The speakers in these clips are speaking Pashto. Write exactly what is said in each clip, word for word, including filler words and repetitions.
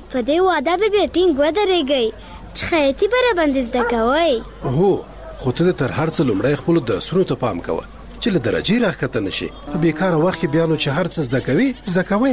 په دې واده به بیا ټینګ ودرېږئ چې خیاطي به راباندې زده کوئ. هو خو ته تر هر څه لومړی خپلو درسونو ته پام کوه چې له درجې راښکته نه شي. په بېکاره وخت کې بیا نو چې هر څه زده کوي زده کوئ.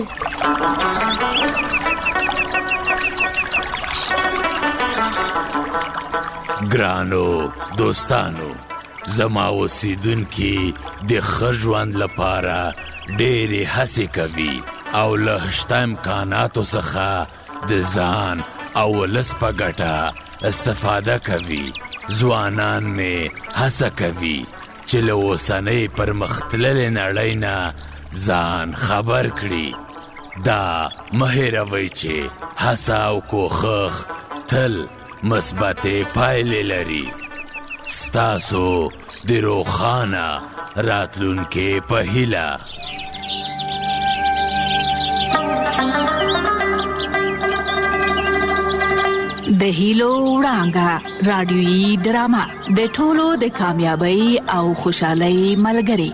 ګرانو دوستانو، زما اوسیدونکي د ښه ژوند لپاره ډېرې هڅې کوي او له شته امکاناتو څخه د ځان او ولس په ګټه استفاده کوي. ځوانان مې هڅه کوي چې له اوسنۍ پرمختللې نړۍ نه ځان خبر کړي. دا مه هېروئ چې هڅه او کوښښ تل مثبتې پایلې لري. ستاسو د روښانه راتلونکې په هیله. د هیلو وړانګه رادیویي ډرامه د ټولو د کامیابی او خوشحالۍ ملګری.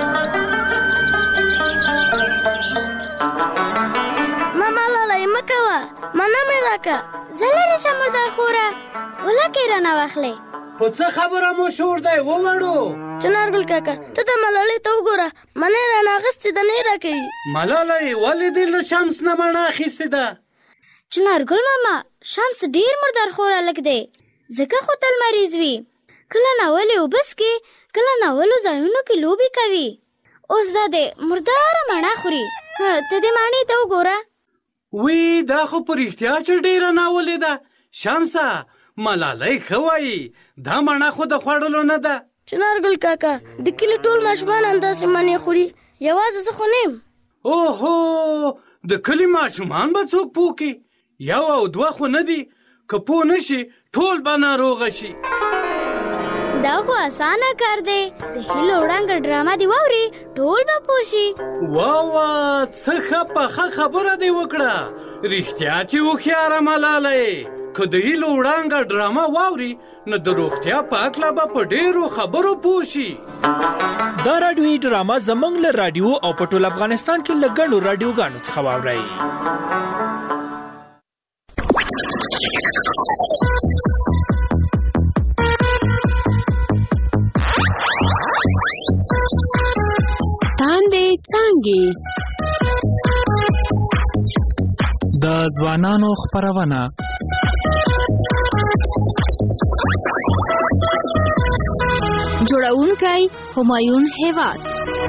ماما لالی مکوه مانا مې راکه زلری شمردار خوره ولکې رانه واخلې. په څه خبره مو شور دی ووړو؟ چنارګل کاکا ته د ملالۍ ته وګوره منې رانه اخیستې ده نه یې راکوي. ملالۍ ولې دې له شمس نه مڼه اخیستې ده؟ چنارګل ماما شمس ډیر مردار خور هلک دی ځکه خو تل مریض وي. کله ناولې اوبه څښي کله ناولو ځایونو کې لوبې کوي. اوس دا دی مرداره مڼه خوري. ته دې مڼې ته وګوره. وی دا خو په رښتیا چې ډیره ناولې ده. شمسه ملالۍ ښه وایي دا مڼه خو د خوړلو نه ده. چنارګل کاکا د کلي ټول ماشومان همداسې مڼې خوري یوازې زه خو نه یم. اوهو د کلي ماشومان به څوک پوه کړي؟ یو او دوه خو نه دي. که پوه نه شي ټول به ناروغه شي. دا خو اسانه کار دی. د هیلو وړانګه ډرامه دی واوري ټول به پوه شي. واوا څه ښه پخه خبره دی وکړه. رښتیا چې هوښیاره ملالۍ. که د هیلو وړانګه ډرامه واوري نو د روغتیا په هکله به په ډېرو خبرو پوه شي. دا راډیویي ډرامه زموږ له راډیو او په ټول افغانستان کې له ګڼو راډیوګانو څخه واورئ. تاندې څانګې د ځوانانو خپرونه جوړونکی همایون هیواد.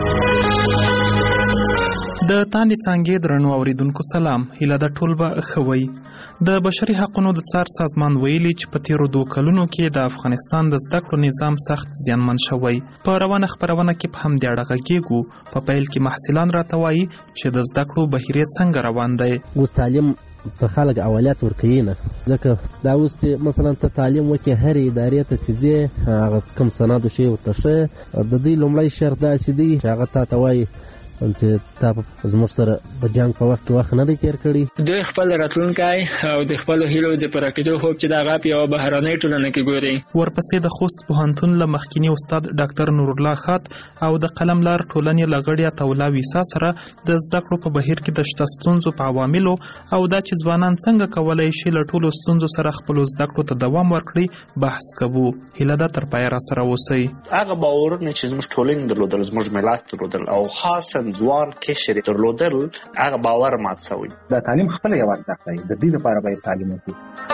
د تاندې څانګې درنو اوریدونکو سلام. هیله ده ټول به ښه وئ. د بشري حقونو د څار سازمان ویلي چې په تیرو دوه کلونو کې د افغانستان د زده کړو نظام سخت زیانمن شوی. په روانه خپرونه کې په همدې اړه غږیږو. په پیل کې محصلان راته وایي چې د زده کړو بهیر څنګه روان دی. اوس تعلیم ته خلک اولویت ورکوي نه، ځکه دا اوس مثلا ته تعلیم وکړې هرې ادارې ته چې ځې هغه کوم سند شی ورته ښه د دوی لومړی شرط داسې دی چې هغه تا ته وایي چې تا زموږ سره په جنګ په وخت کې وخت نه دی تېر کړی. دوی خپل راتلونکی او د خپلو هیلو د پوره کېدو خوب چې د هغه په یوه بهرنۍ ټولنه کې ګوري. ورپسې د خوست پوهنتون له مخکیني استاد ډاکټر نورالله خات او د قلم لار ټولنې له غړي عطاالله ویسا سره د زده کړو په بهیر کې د شته ستونزو په عواملو او دا چې ځوانان څنګه کولی شي له ټولو ستونزو سره خپلو زده کړو ته دوام ورکړي بحث کوو. هیله ده تر پایه راسره اوسئ. هغه باورونه چې زموږ ټولنې درلودل، زموږ ملت درلودل او خاصا ځوان کشر درلودل، هغه باور مات شوی. دا تعلیم خپل یو ارزښت دی. د دې لپاره باید تعلیم وکړو.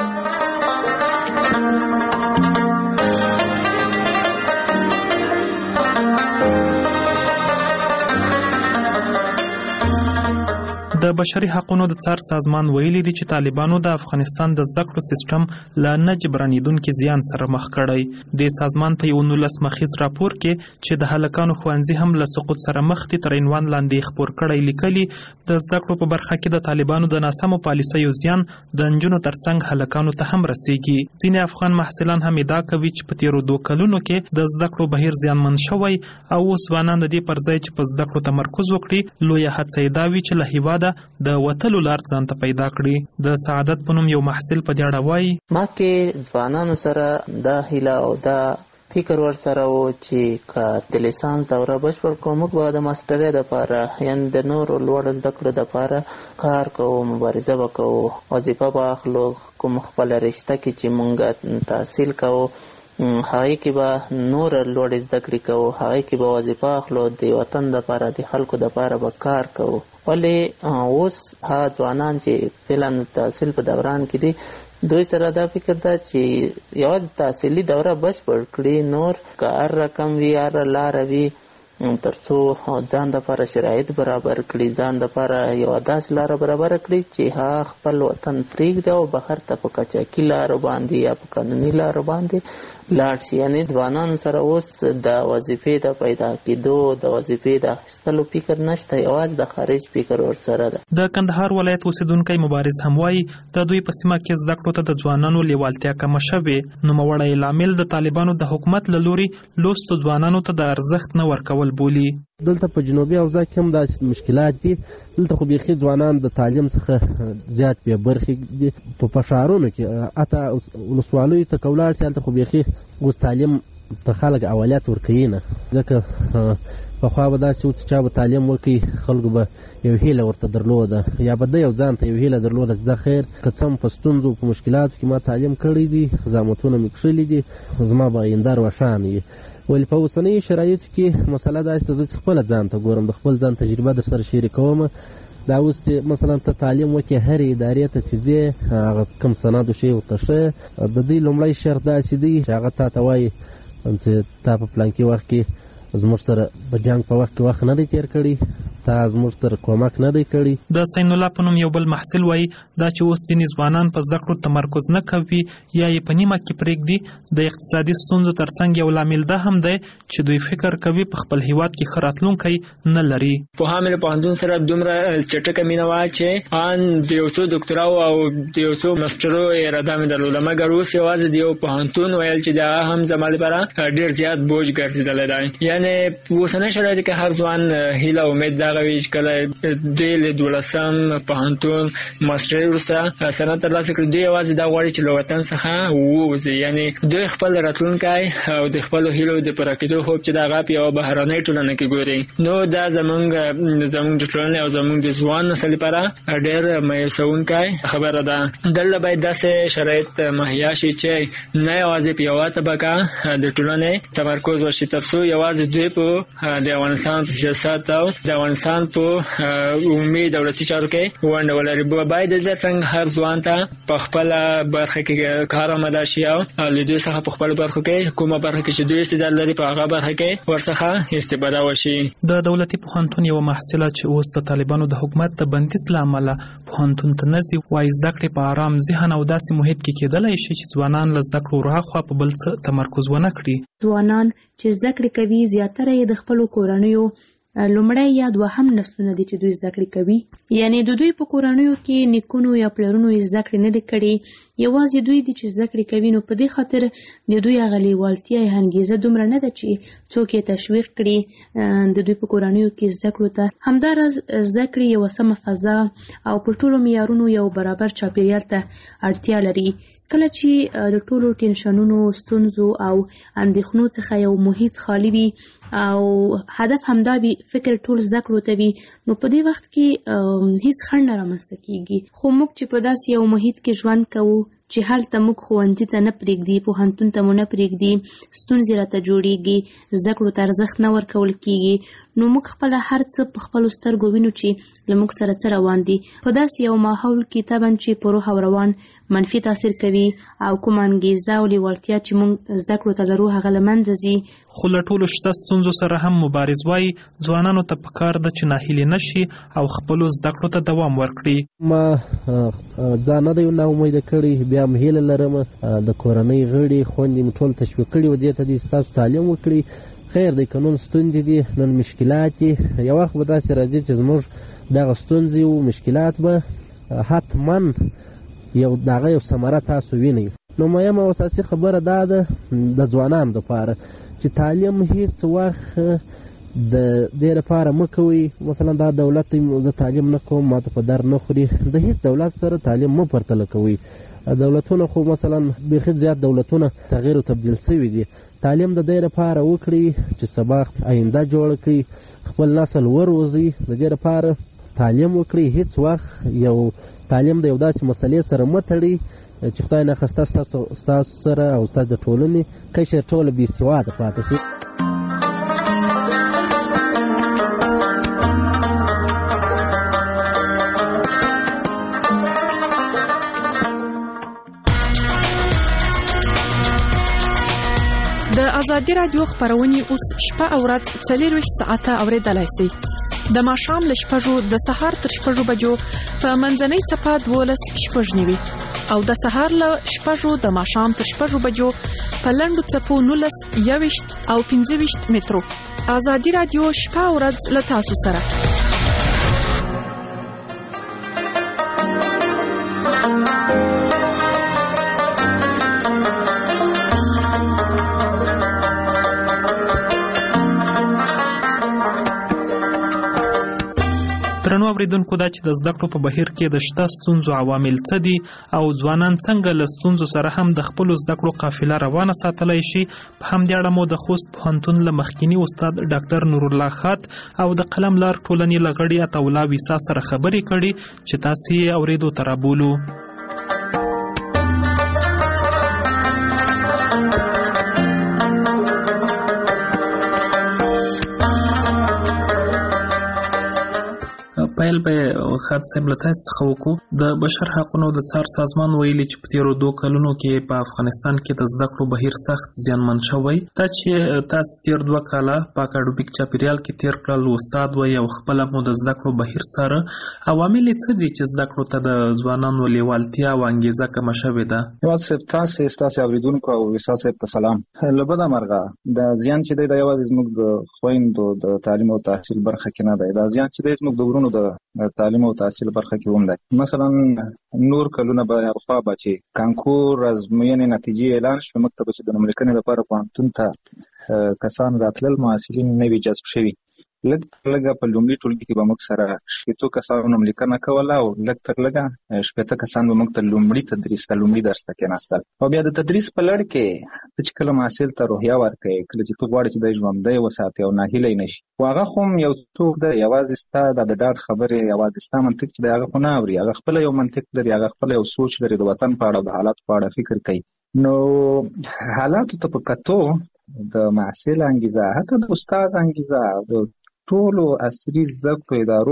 د بشري حقونو د څار سازمان ویلي دي چې طالبانو د افغانستان د زده کړو سیستم له نه جبرانېدونکي زیان سره مخ کړی. د سازمان په یو نولس مخیز راپور کې چې د هلکانو ښوونځي هم له سقوط سره مخ دي تر عنوان لاندې خپور کړی لیکلي د زده کړو په برخه کې د طالبانو د ناسمو پالیسیو زیان د نجونو ترڅنګ هلکانو ته هم رسیږي. ځینې افغان محصلان هم ادعا کوي چې په تیرو دوه کلونو کې د زده کړو بهیر زیانمن شوی او اوس ځوانان د دې پر ځای چې په زده کړو تمرکز وکړي لویه هڅه یې دا وي چې له هیواده د وتلو لار ځان ته پیدا کړي. د سعادت په نوم یو محصل په دې اړه وایي: ما کې ځوانانو سره دا هیله او دا فکر ور سره و چې که د لیسانس دوره بشپړ کړو موږ به د ماسټرۍ دپاره یعنې د نورو لوړو زده کړو دپاره کار کوو، مبارزه به کوو، وظیفه به اخلو. کوم خپله رشته کې چې موږ تحصیل کوو هغې کې به نور لوړې زده کړې کوو، هغې کې به وظیفه اخلو، د وطن دپاره د خلکو دپاره به کار کوو. ولې اوس هغه ځوانان چې فعلا تحصیل په دوران کې دي دوی سره دا فکر ده چې یوازې تحصیلي دوره بشپړ کړي، نور که هر رقم وي هر لاره وي تر څو ځان دپاره شرایط برابر کړي، ځان دپاره یوه داسې لاره برابره کړي چې هغه خپل وطن پرېږدي او بهر ته په قاچاقي لارو باندې یا په قانوني لارو باندې لاړ شي. یعنې ځوانانو سره اوس د وظیفې د پیدا کېدو د وظیفې د اخیستلو فکر نشته، یوازې د خارج فکر ورسره ده. د کندهار ولایت اوسیدونکی مبارز هم وایي د دوی په سیمه کې زده کړو ته د ځوانانو لیوالتیا کمه شوې. نوموړی لامل د طالبانو د حکومت له لورې لوستو ځوانانو ته د ارزښت نه ورکول بولي. دلته په جنوبي اوضاع کې هم داسې مشکلات دي. دلته خو بیخي ځوانان د تعلیم څخه زیات بې برخې دي. په ښارونو کې حتی ولسوالیو ته که ولاړ شي هلته خو بیخي اوس تعلیم ته خلک اولویت ورکوي نه، ځکه پخوا به داسې و چې چا به تعلیم وکړي خلکو به یو هیله ورته درلوده یا به ده یو ځان ته یو هیله درلوده چې زه خیر که څه هم په ستونزو په مشکلاتو کې ما تعلیم کړی دي، زحمتونه مې کښلي دي، زما به آینده روښانه وي. ولې په اوسنیو شرایطو کې مسله داسې ده زه چې خپله ځان ته ګورم، د خپل ځان تجربه در سره شریکوم. دا اوس چې مثلا ته تعلیم وکړې هرې ادارې ته چې ځې هغه کوم سند شی ورته ښه د دوی لومړی شرط داسې دی چې هغه تا ته وایي چې تا په پلانکي وخت کې زموږ سره په جنګ په وخت کې وخت نه دی تېر کړی، تا زموږ سره کومک نه دی کړی. د سین الله په نوم یو بل محصل وایي دا چې اوس ځینې ځوانان په زده کړو تمرکز نه کوي یا یې په نیمه کې پرېږدي د اقتصادي ستونزو ترڅنګ یو لامل دا هم دی چې دوی فکر کوي په خپل هیواد کې ښه راتلونکی نه لري. پوهان مې پوهنتون سره دومره چټکه مینه وه چې ان د یو څو ډاکټراو او د یو څو ماسټرو اراده مې درلوده، مګر اوس یوازې د یو پوهنتون ویل چې دا هم زما لپاره ډېر زیات بوج ګرځېدلی دی. یعنې په اوسنۍ شرایطو کې هر ځوان هیله امید دغه وي چې کله دوی له دولسم پوهنتون ماسټرۍ وروسته سند ترلاسه کړي دوی یوازې دا غواړي چې له وطن څخه ووځي. یعنې دوی خپل راتلونکی او د خپلو هیلو د پوره کېدو خوب چې د هغه په یوه بهرنۍ ټولنه کې ګوري. نو دا زموږ زموږ د ټولنې او زموږ د ځوان نسل لپاره ډېر مایوسونکی خبره ده. دلته باید داسې شرایط مهیا شي چې نه یوازې په یوه طبقه د ټولنې تمرکز وشي تر څو یوازې دوی په د افغانستان په سیاست او د افغانستان په عمومي دولتي چارو کې ونډه ولري. باید د څنګه هر ځوان ته په خپله برخه کې کار آماده شي او له دوی څخه په خپلو برخو کې کومه برخه کې چې دوی استعداد لري په هغه برخه کې ورڅخه استفاده وشي. د دولتي پوهنتون یوه محصله چې اوس د طالبانو د حکومت د بندیز له امله پوهنتون ته نه ځي وایي زده کړې په ارام ذهن او داسې محیط کې کېدلی شي چې ځوانان له زده کړو وراخوا په بل څه تمرکز ونه کړي. ځوانان چې زده کړې کوي زیاتره یې د خپلو کورنیو لومړی یا دوهم نسلونه دي چې دوی زده کړې کوي. یعنې د دوی په کورنیو کې نیکونو یا پلرونو یې زده کړې نه دي کړې، یوازې دوی دي چې زده کړې کوي. نو په دې خاطر د دوی هغه لیوالتیا یا انګیزه دومره نه ده چې څوک یې تشویق کړي د دوی په کورنیو کې زده کړو ته. همداراز زده کړې یوه سمه فضا او په ټولو معیارونو یو برابر چاپیریال ته اړتیا لري. کله چې د ټولو ټینشنونو، ستونزو او اندېښنو څخه یو محیط خالی وي او هدف همدا وي فکر ټول زده کړو ته وي، نو په دې وخت کې هیڅ خنډ نه رامنځته کیږي. خو موږ چې په داسې یو محیط کې ژوند کوو چې هلته موږ ښوونځي ته نه پرېږدي، پوهنتون ته مو نه پرېږدي، ستونزې راته جوړېږي، زده کړو ته ارزښت نه ورکول کېږي، نو موږ خپله هر څه په خپلو سترګو وینو چې له موږ سره څه روان دي. په داسې یو ماحول کې طبعا چې په روح او روان منفي تاثیر کوي او کومه انګیزه او لیوالتیا چې موږ زده کړو ته لرو هغه له منځه ځي. خو له ټولو شته ستونزو سره هم مبارز وایي ځوانانو ته پکار ده چې ناهیلې نه شي او خپلو زده کړو ته دوام ورکړي. ما ځان نه دی ناامیده کړی، بیا هم هیله لرم د کورنۍ غړي خویندې مې ټول تشویق کړي و دې ته دي ستاسو تعلیم وکړي. خیر دی که نن ستونزې دي، نن مشکلات دي، یو وخت به داسې راځي چې زموږ دغه ستونزې او مشکلات به حتما یو دغه یو ثمره تاسو وینئ. نو مهمه او اساسي خبره دا ده د ځوانانو دپاره چې تعلیم هېڅ وخت د دې لپاره مه کوئ مثلا دا دولت زه تعلیم نه کوم ماته په در نه خوري، د هېڅ دولت سره تعلیم مه پرتله کوئ. دولتونه خو مثلا بیخي زیات دولتونه تغییر او تبدیل شوي دي، تعلیم د دې لپاره وکړي چې سبا آینده جوړ کړي، خپل نسل وروزي. د دې لپاره تعلیم وکړي، هیڅ وخت یو تعلیم د یو داسې مسلې سره مه تړي چې خدای ناخواسته ستاسو سره او ستاسو د ټولنې قشر ټوله بې سواده پاتې شي. د ازادي راډیو خپرونې اوس شپه او ورځ څلورویشت ساعته اورېدلای شئ. د ماښام له شپږو د سهار تر شپږو بجو په منځنۍ څپه دولس شپږ نوي او د سهار له شپږو د ماښام تر شپږو بجو په لنډو څپو نولس یوویشت او پنځه ویشت مترو. ازادي راډیو شپه او ورځ له تاسو سره. درنو اوریدونکو، دا چې د زده کړو په بهیر کې د شته ستونزو عوامل څه دي او ځوانان څنګه له ستونزو سره هم د خپلو زده کړو قافله روانه ساتلی شي، په همدې اړه مو د خوست پوهنتون له مخکیني استاد ډاکټر نورالله خات او د قلم لار ټولنې له غړي عطاالله ویسا سره خبرې کړي چې تاسې یې اورېدو ته رابولو. پیل به خاط صاحب له تاسو څخه وکړو. د بشر حقوقو د څار سازمان ویلي چې په تیرو دوه کلونو کې په افغانستان کې د زده کړو بهیر سخت زیانمن شوی. دا چې تاسو تیر دوه کاله په اکاډمیک چاپیریال کې تیر کړل، استاد وایي او خپله مو د زده کړو بهیر څاره، عوامل یې څه دي چې زده کړو ته د ځوانانو لیوالتیا او انګیزه کمه شوې ده؟ هیواد صاحب، تاسې ستاسې اورېدونکو او ویسا صاحب ته سلام. له بده مرغه د زیان چې دی دا یوازې زموږ د خویندو د تعلیم او تحصیل برخه کې نه دی، دا زیان چې دی زموږ د ورونو د تعلیم او تحصیل برخه کې هم دی. مثلا نور کلونه به خوا به چې کانکور ازموینې نتیجې اعلان شوې، موږ ته به چې د نومړي کړنې لپاره پوهنتون ته کسان راتلل، محصلین نه وي جذب شوي. لږ تر لږه په لومړي ټولګي کې به موږ سره شپېتو کسانو نوملیکنه کوله او لږ تر لږه شپېته کسان به موږ ته لومړي تدریس ته لومړي درس ته کېناستل. او بیا د تدریس په لړ کې ته چې کله محصل ته روحیه ورکوې، کله چې ته غواړې چې دی ژوندی وساتې او ناهیلی نه شي، خو هغه خو هم یو څوک دی، یوازې ستا د ډاډ خبرې، یوازې ستا منطق چې دی هغه خو نه اوري، هغه خپله یو منطق لري، هغه خپله یو سوچ لري، د وطن په اړه د حالاتو په اړه فکر کوي. نو حالاتو ته په کتو د محصل انګیزه، حتی د استاد انګیزه، د ټولو عصري زده کړو ادارو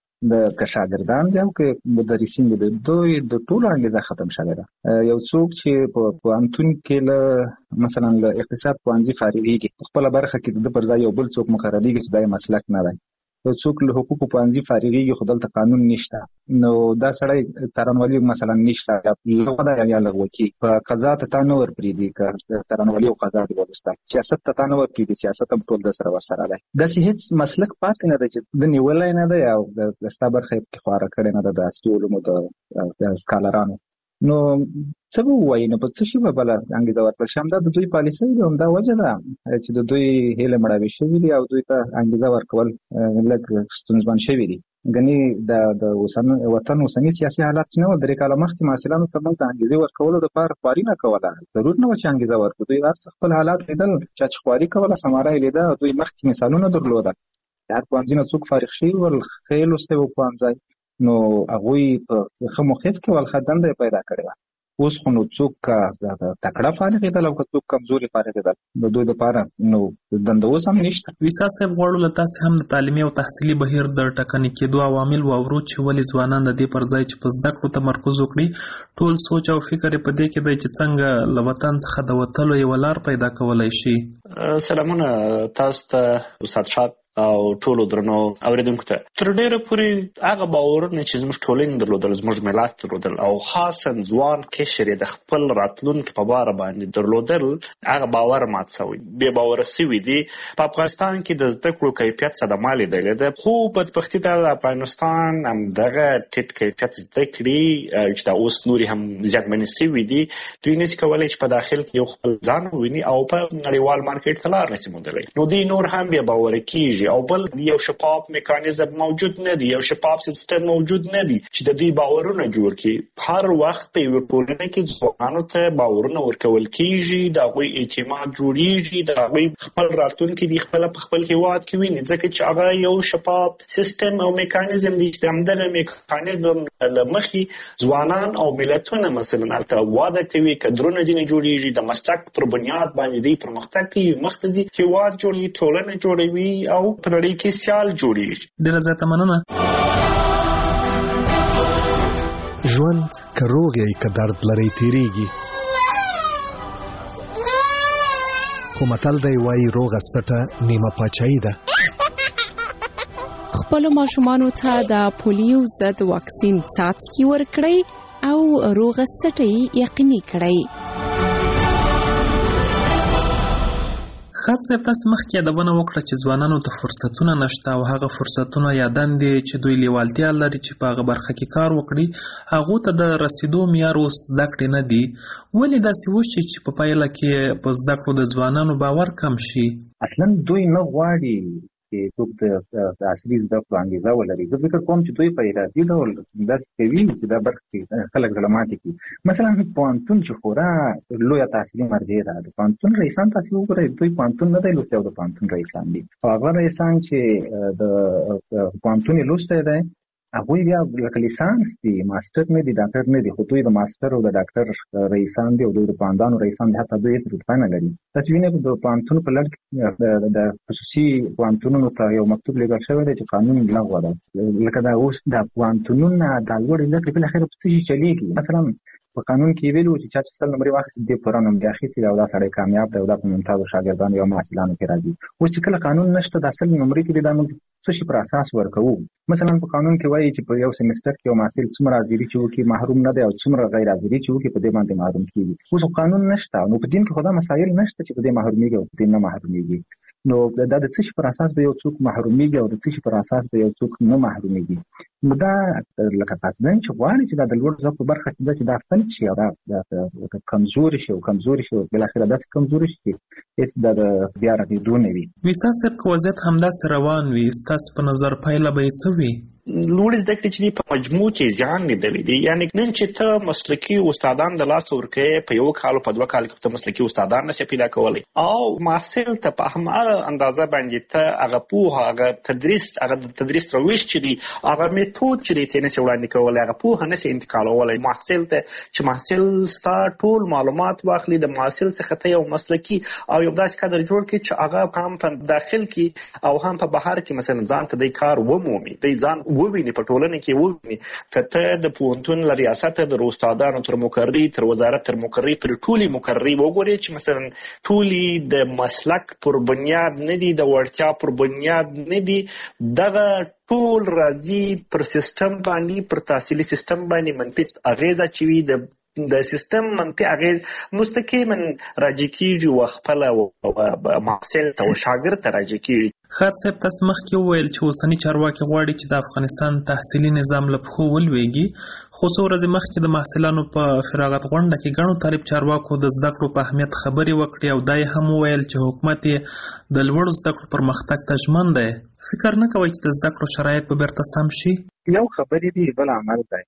د که شاګردان دي او که مدرسین دي، دوی د ټولو انګیزه ختم شوې ده. یو څوک چې په پوهنتون کې له مثلا له اقتصاد پوهنځي فارغېږي، په خپله برخه کې د پر ځای یو بل څوک مقرریږي چې دا یې مسلک نه دی. یو څوک له حقوقو پوهنځي فارغېږي خو دلته قانون نشته، نو دا سړی څارنوالي مثلا نشته، یا لغوه ده یا لغوه کې په قضا ته تا نه ورپرېږدي، که څارنوالي او قضا دې ولوسته، سیاست ته تا نه ورپرېږدي، سیاست هم ټول در سره ورسره دی. داسې هېڅ مسلک پاتې نه دی چې د نیولی نه دی او د ستا برخه یې پکې خواره کړې نه ده د عصري علومو د سکالرانو. نو څه به ووایي، نو په څه شي به بله انګېزه ورکړل شي؟ همدا د دوی پالیسۍ دي، همدا وجه ده چې د دوی هیلې مړاوې شوي دي او دوی ته انګېزه ورکول لږ ستونزمن شوي دي. ګنې د وطن اوسني سیاسي حالات چې نه وو، درې کاله مخکې محصلانو ته موږ د انګېزې ورکولو دپاره خواري نه کوله، ضرور نه وه چې انګېزه ورکړو. دوی هر څه خپل حالات لیدل، چا چې خواري کوله ثمره یې لیده، دوی مخکې مثالونه درلوده. هر پوهنځي نه څوک فارغ شوي ول، ښه لوستی و پوهنځی، نو هغوی په ښه محیط کې ول، ښه دنده یې پیدا کړې وه. اوس خو نو څوک تکړه فارغېدل او که څوک کمزوري فارغېدل، د دوی دپاره نو دنده اوس هم نشته. ویسا صاحب، غواړو له تاسې هم د تعلیمي او تحصیلي بهیر د ټکنۍ کېدو عوامل واورو چې ولې ځوانان د دې پر ځای چې په زده کړو تمرکز وکړي، ټول سوچ او فکر یې په دې کې دی چې څنګه له وطن څخه د وتلو یوه لار پیدا کولی شي. سلامونه تاسو ته استاد شاد او ټولو درنو اوریدونکو ته. تر ډیره پورې هغه باورونه چې زموږ ټولنې درلودل، زموږ ملت درلودل، او خاصا ځوان قشر یې د خپل راتلونکي په باره باندې درلودل، هغه باور مات شوی، بې باوره شوي دي. په افغانستان کې د زده کړو کیفیت صدمه لیدلې ده، خو بدبختي ده د افغانستان همدغه ټیټ کیفیت زده کړې چې دا اوس نورې هم زیانمنې شوي دي، دوی نشي کولی چې په داخل کې یو خپل ځان وویني او په نړیوال مارکیټ ته لار نشي موندلی. نو دوی نور هم بې باوره کېږي کیږي او بل یو شفاف میکانیزم موجود نه دی، یو شفاف سیستم موجود نه دی چې د دوی باورونه جوړ کړي. هر وخت په یو ټولنه کې ځوانانو ته باورونه ورکول کیږي، د هغوی اعتماد جوړیږي، د هغوی خپل راتلونکي دی خپل په خپل هیواد کې ویني، ځکه چې هغه یو شفاف سیستم او میکانیزم دی چې همدغه میکانیزم له مخې ځوانان او ملتونه مثلا هلته واده کوي، کدرونه ځینې جوړیږي، د مسلک پر بنیاد باندې دی پرمختګ کوي، مخکې ځي، هیواد جوړوي، ټولنه جوړوي او په نړۍ کې سیال جوړیږي. ډېره زیاته مننه. ژوند که روغ یې که درد لري تیریږي، خو متل دی وایي روغه سټه نیمه پاچاهي ده. خپلو ماشومانو ته د پولیو ضد واکسین څاڅکي ورکړئ او روغه سټه یقیني کړئ. خاص صاحب تاسو مخکې یادونه وکړه چې ځوانانو ته فرصتونه نشته او هغه فرصتونه یا دندې چې دوی لیوالتیا لري چې په هغه برخه کې کار وکړي هغو ته د رسیدو معیار اوس زده کړې نه دي. ولې داسې وشي چې په پایله کې په زده کړو د ځوانانو باور کم شي؟ اصلا دوی نه غواړي چې څوک د اصلي زده کړو انګېزه ولري. زه فکر کوم چې دوی په ارادي ډول داسې کوي چې دا برخه کې خلک ظلماتې کړي. مثلا پوهنتون چې خورا لویه تحصیلي مرجع ده، د پوهنتون رئیسان تاسې وګورئ، دوی پوهنتون نه دی لوستی او د پوهنتون رئیسان دي. او هغه رئیسان چې د پوهنتون یې لوستی دی هغوی بیا لکه لیسانس دي، ماسټر نه دي، ډاکټر نه دي، خو دوی د ماسټر او د ډاکټر رئیسان دي او دوی د پوهندانو رئیسان دي، حتی دوی هېڅ رتبه نه لري. تاسې وینئ د پوهنتون په لړ کې د خصوصي پوهنتونونو ته یو مکتوب لیږل شوی دی چې قانون لغوه ده. لکه دا اوس د پوهنتونونه دا لوړې زده کړې بالاخره په څه شي چلېږي. مثلا په قانون کې ویلو چې چا چې سل نمرې واخیستې دې پوره نمرې اخیستې او دا سړی کامیاب دی او دا په ممتازو شاګردانو یا محصلانو کې راځي. اوس چې کله قانون نشته دا سل نمرې چې دي دا موږ څه شي پر اساس ورکوو؟ مثلا په قانون کې وایي چې په یو سیمسټر کې یو محصل څومره حاضري چې وکړي محروم نه دی او څومره غیر حاضري چې وکړي په دې باندې محروم کېږي. اوس قانون نشته، نو په دین کې خو دا مسایل نشته چې په دې محرومیږي او په دې نه محرومیږي. نو دا د څه شي پر اساس به یو څوک محرومیږي او د څه شي پر اساس به یو څوک نه محرومیږي؟ نو دا لکه قصدن چې غواړي چې دا د لوړ زده کړو برخه چې دا فلج شي او دا کمزوري شي او کمزوري شي او بالاخره داسې کمزوري شي چې هېڅ د بیا رغېدو نه وي. ویسا صاحب که وضعیت همداسې روان وي ستاسې په نظر پایله به یې څه وي؟ لوړې زده کړې چې دي په مجموع کې زیان لیدلی دی. یعنې نن چې ته مسلکي استادان د لاسه ورکوې په یو کال او په دوه کال کې ته مسلکي استادان نشې پیدا کولی او محصل ته په هماغه اندازه باندې ته هغه پوهه هغه تدریس هغه د تدریس روش چې دی هغه میتود چې دی ته نشې وړاندې کولی هغه پوهه نشې انتقالولی محصل ته چې محصل ستا ټول معلومات واخلي د محصل څخه ته یو مسلکي او یو داسې کادر جوړ کړي چې هغه هم په داخل کې او هم په بهر کې مثلا ځان ته دی کار ومومي دی ځان وویني په ټولنه کې وویني. که ته د پوهنتون له ریاسته د استادانو تر مقرري تر وزارت تر مقرري پر ټولې مقرري وګورې چې مثلا ټولې د مسلک پر بنیاد نه دي، د وړتیا پر بنیاد نه دي، دغه ټول راځي پر سیستم باندې پر تحصیلي سیستم باندې منفي اغیزه اچوي. د د سیستم منفي اغیز مستقیما راجع کیږي او خپل محصل ته او شاګرد ته راجع کیږي. خاص صاحب تاسو مخکې وویل چې اوسني چارواکي غواړي چې د افغانستان تحصیلي نظام له پښو ولویږي، خو څو ورځې مخکې د محصلانو په فراغت غونډه کې ګڼو طالب چارواکو د زده کړو په اهمیت خبرې وکړې او دا یې هم وویل چې حکومت یې د لوړو زده کړو پرمختګ ته ژمن دی. فکر نه کوئ چې د زده کړو شرایط به بیرته سم شي؟ یو خبرې دي بل عمل دی.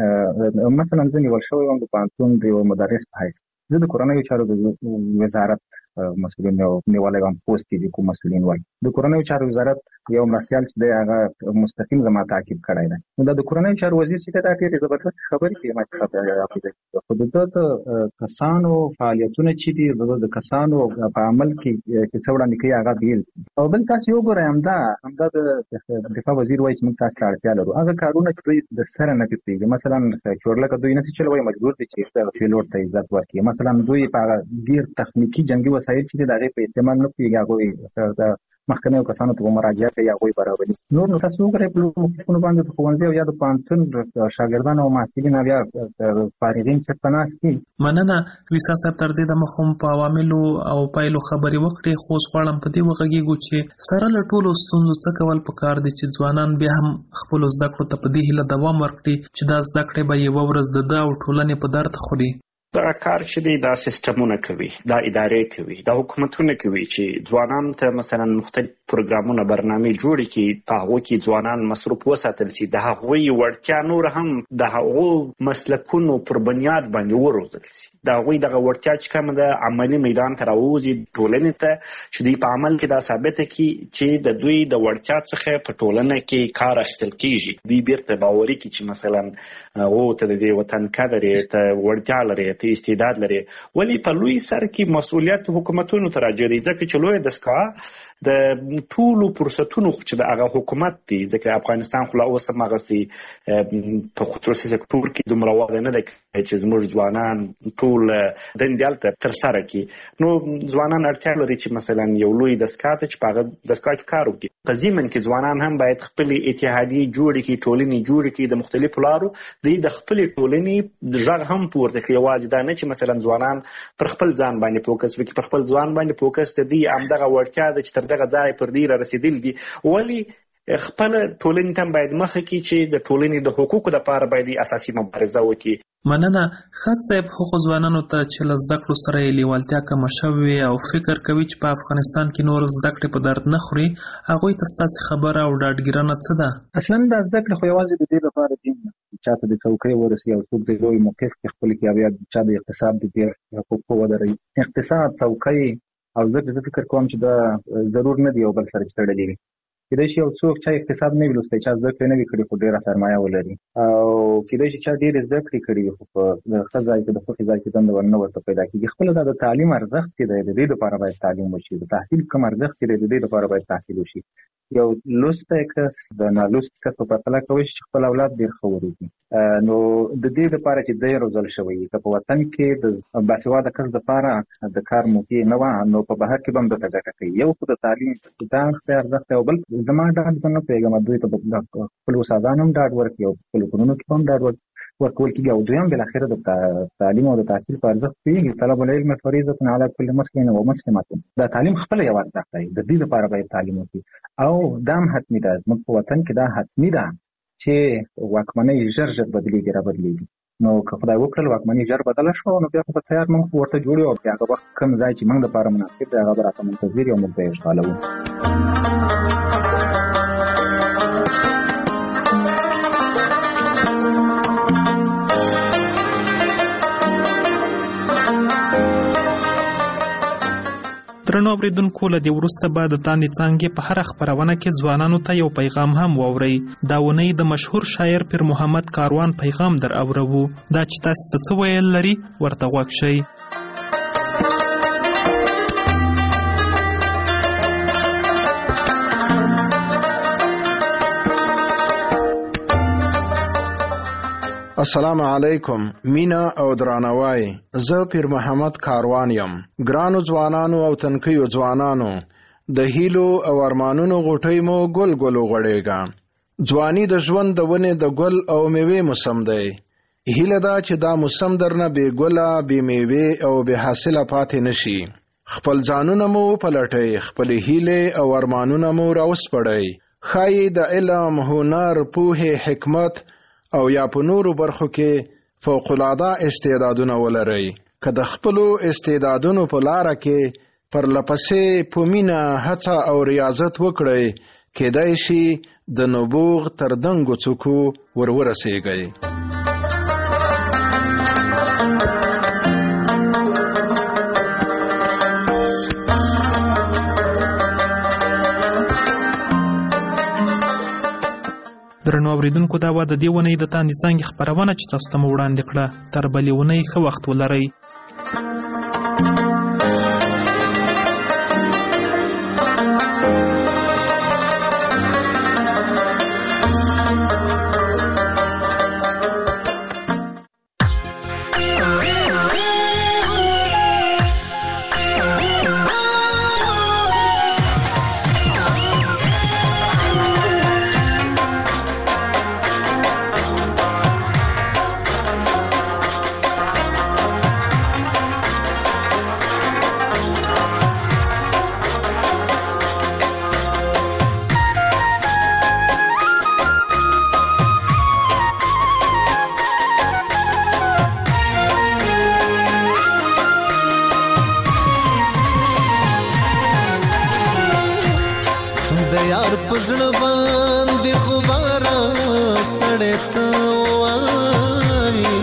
مثلا زه نیول شوی وم د پوهنتون د یو مدرس په حیث، زه د کورنیو چارو د وزارت مسؤلین یو نیولی وم، پوست کې د کوم مسؤلین ول د کورنیو چارو وزارت یو مرستیال چې دی هغه مستقیم زما تعقیب کړی دی. نو دا د کورنیو چارو وزیر چې دی دا ډېرې زبردست خبرې کوي ما ته، خو د ده د کسانو فعالیتونه چې دي د د کسانو په عمل کې چې څه وړاندې کوي هغه بیل. او بل تاسې وګورئ همدا همدا د دفاع وزیر وایي چې موږ تاسو ته اړتیا لرو. هغه کارونه چې دوی د سره نه پرېږدي، مثلا چورلکه دوی نشي چلوی مجبور دي چې پیلوټ ته عزت ورکړي. مثلا دوی په هغه ډېر تخنیکي جنګي وسایل چې دي د هغې په استعمال نه پوهېږي، هغوی مخکنیو کسانو ته به مراجعه کوي هغوی برابري. نور نو تاسو وګورئ په لومړیتوبونو باندې د ښوونځي او یا د پوهنتون شاګردان او محصلین او یا فارغین چېرته ناست دي. مننه ویسا صاحب، تر دې دمه خو په عواملو او پایلو خبرې وکړې، خو اوس غواړم په دې وغږېږو چې سره له ټولو ستونزو څه کول پکار دي چې ځوانان بیا هم خپلو زده کړو ته په دې هیله دوام ورکړي چې دا زده کړې به یوه ورځ د ده او ټولنې په درد خوري. دا کار چې دی دا سیستمونه کوي، دا ادارې کوي، دا حکومتونه کوي چې ځوانانو ته مثلا مختلف پروګرامونه برنامې جوړې کړي، په هغو کې ځوانان مصروف وساتل شي، د هغوی وړتیا نور هم د هغو مسلکونو پر بنیاد باندې وروزل شي، د هغوی دغه وړتیا چې کومه ده عملي میدان ته راووځي ټولنې ته، چې دوی په عمل کې دا ثابته کړي چې د دوی د وړتیا څخه په ټولنه کې کار اخیستل کېږي، دوی بیرته باوري کړي چې مثلا او ته د دې وطن قدر یې، ته وړتیا لري، ته استعداد لري. ولې په لوی سر کې مسؤلیت حکومتونو ته راجع دی، ځکه چې لویه دستګاه د ټولو فرصتونو چې د هغه حکومت دی، ځکه افغانستان خو لا اوس هم هغسې په خصوصي سکتور کې دومره وده نه ده چې زموږ ځوانان ټول دندې هلته ترسره کړي. نو ځوانان اړتیا لري چې مثلا یو لوی دستګاه ته چې په هغه دستګاه کې کار وکړي. په ضمن کې ځوانان هم باید خپلې اتحادیې جوړې کړي، ټولنې جوړې کړي د مختلفو لارو، دوی د خپلې ټولنې غږ هم پورته کړي. یوازې دا نه چې مثلا ځوانان پر خپل ځان باندې فوکس وکړي، پر خپل ځوان باندې فوکس د دوی همدغه وړتیا ده چې تر دغه ځای پر دې را رسېدل دي. ولې خپل ټولنې ته باید مخه کړي چې د ټولنې د حقوقو لپاره باید اساسي مبارزه وکړي. مننه. ښاد صاحب، هغو ځوانانو ته چې له زده کړو سره یې لیوالتیا کمه شوې او فکر کوي چې په افغانستان کې نور زده کړې په درد نه خوري، هغوی ته ستاسې خبره او ډاډګیرنه څه ده؟ اصلا دا زده کړې خو یوازې د دې لپاره دي چا ته د څوکۍ ورسي او څوک د لوی موقف کې خپل کې، بیا چا د اقتصاد د دې حقوقو ودروي. اقتصاد، څوکۍ او ځکه زه فکر کوم چې دا ضرور نه دی یو بل سره چې تړلي وي. کېدای شي یو څوک چا اقتصاد نه وي لوستی، چا زده کړې نه وي کړې خو ډېره سرمایه ولري، او کېدای شي چا ډېرې زده کړې کړي وي خو په د ښه ځای کې د خوښې ځای کې دنده ورنه ورته پیدا کېږي. خپله دا د تعلیم ارزښت چې دی د دې لپاره باید تعلیم وشي، د تحصیل کوم ارزښت چې دی د دې لپاره باید تحصیل وشي. یو لوستی کس د نالوستي کس په پرتله کولی شي چې خپل اولاد ډېر ښه وروزي. نو د دې لپاره چې دی روزل شوی که په وطن کې د باسواده کس دپاره د کار موقع نه وه، نو په بهر کې به هم درته ګټه کوي. یو خو د تعلیم دا ښه ارزښت دی، او بل زما ډاډ زه نه پوهېږم دوی ته خپلو استادانو هم ډاډ ورکړي او خپلو کورونو کې هم ډاډ ورکول کېږي، او دوی هم بالاخره د تعلیم او د تحصیل په ارزښت پوهېږي. طلب العلم فریضة علی کل مسلم و مسلمة. دا تعلیم خپله یو ارزښت دی، د دې لپاره باید تعلیم وکړي، او دا هم حتمي ده. زموږ په وطن کې دا حتمي ده چې واکمنۍ ژر ژر بدلېږي را بدلېږي. نو که خدای وکړل واکمنۍ ژر بدله شوه، نو بیا خو به تیار موږ ورته جوړ یو، او بیا هغه وخت کوم ځای چې موږ دپاره مناسب دی هغه به راته منتظر یو، موږ به یې اشغالوو. درنو اوریدونکو، له دې وروسته به د تاندې څانګې په هره خپرونه کې ځوانانو ته یو پیغام هم واورئ. دا اونۍ د مشهور شاعر پیر محمد کاروان پیغام در اورو. دا چې تاسو ته څه ویل لري ورته غوږ شئ. السلام علیکم. مینا او درانوای، زه پیر محمد کاروان یم. ګرانو ځوانانو او تنکیو ځوانانو، د هیلو او ارمانونو غوټۍ مو ګل ګل وغوړېږه. ځواني د ژوند د ونې د ګل او میوې موسم دی. هیله ده چې دا موسم درنه بې ګله، بې میوې او بې حاصله پاتې نشي. خپل ځانونه مو پلټئ، خپلې هیلې او ارمانونه مو راوسپړئ. ښایي د علم، هنر، پوهې، حکمت او یا په نورو برخو کې فوق العاده استعدادونه ولرئ. که د خپلو استعدادونو په لاره کې پرلپسې په مینه هڅه او ریاضت وکړئ، کېدای شي د نبوغ تر دنګو څوکو ور ورسیږئ. درنو اوریدونکو، دا وه د دې اونۍ د تاندې څانګې خپرونه چې تاسو ته مو وړاندې کړه. تر بلې اونۍ ښه وخت ولرئ. پزړه باندې غباره سړې څه وایي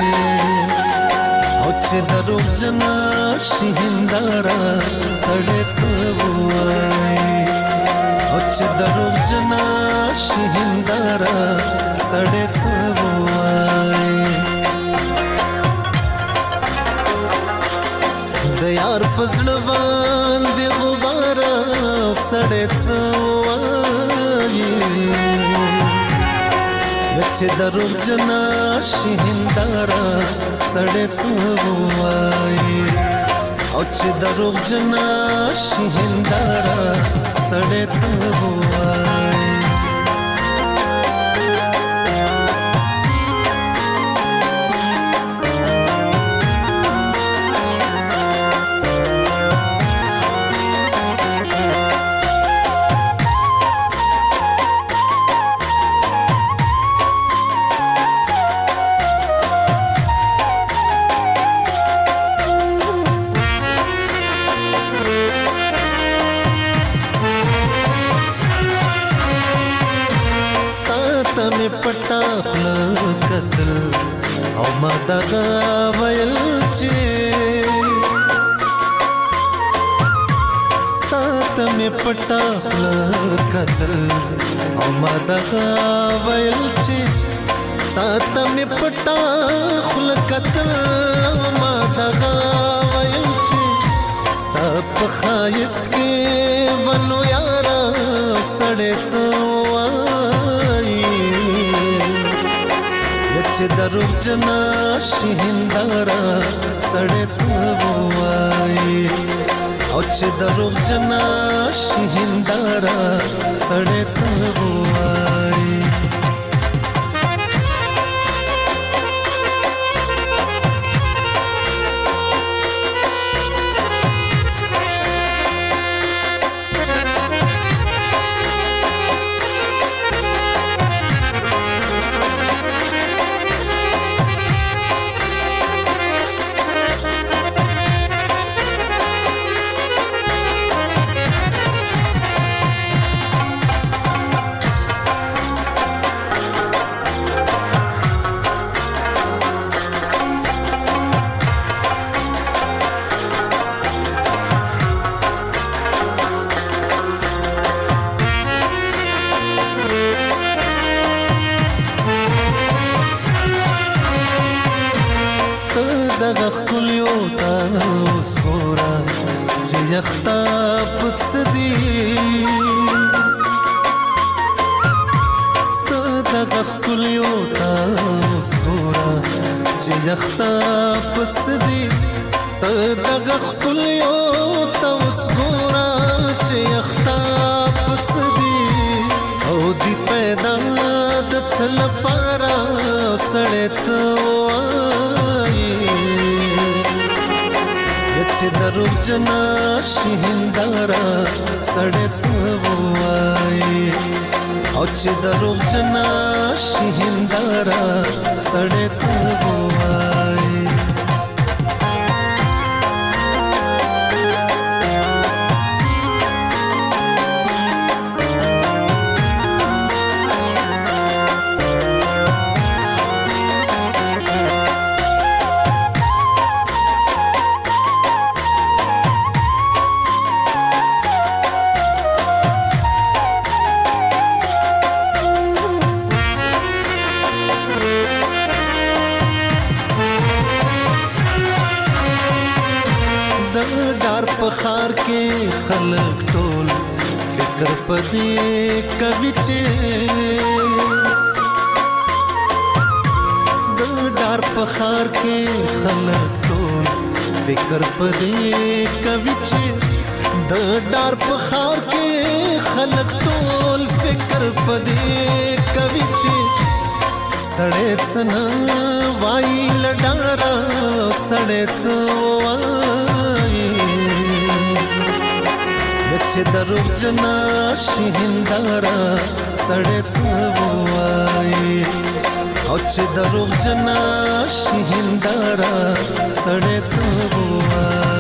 او چې دروغ جنا شي هنداره سړې څه وایي او چې دروغ جنا شي هنداره سړې څه وایي د یار پزړه باندې غباره سړې څه وایي چې دروغ جنا شي هنداره سړې څه وایي او چې دروغ جنا شي هنداره سړې څه وایي پټا خپل قتل او ما دغه ویل چې تا ته مې پټا خپل قتل او ما دغه ویل چې تا ته مې پټا خپل قتل او ما دغه ویل چې ستا په خایست کې ونو یارا سړې څه چې دروغ جنا شي هنداره سړې څه وایي او چې دروغ جنا شي هنداره سړې څه وایي دغه خپلیو تاسو ګورا چې یختا پڅ دی ته دغه خپلیو تاسو ګورا چې یختا پڅ دی ته دغه خپلیو تاسو ګورا چې یختا پڅ دی او دی پیدا د څل پارا سړې څو چې دروغ جنا شي هنداره سړې څه وایي او چې دروغ جنا شي هنداره سړې څه وایي پخار کې خلک ټول فکر پدې کوي چې د ډار پخار کې خلک ټول فکر پدې کوي چې د ډار پخار کې خلک ټول فکر پدې کوي چې سړې څنګه وای لډارا سړې څو چې دروغ جنا شي هنداره سړې څه وایي او چې دروغ جنا شي هنداره سړې څه وایي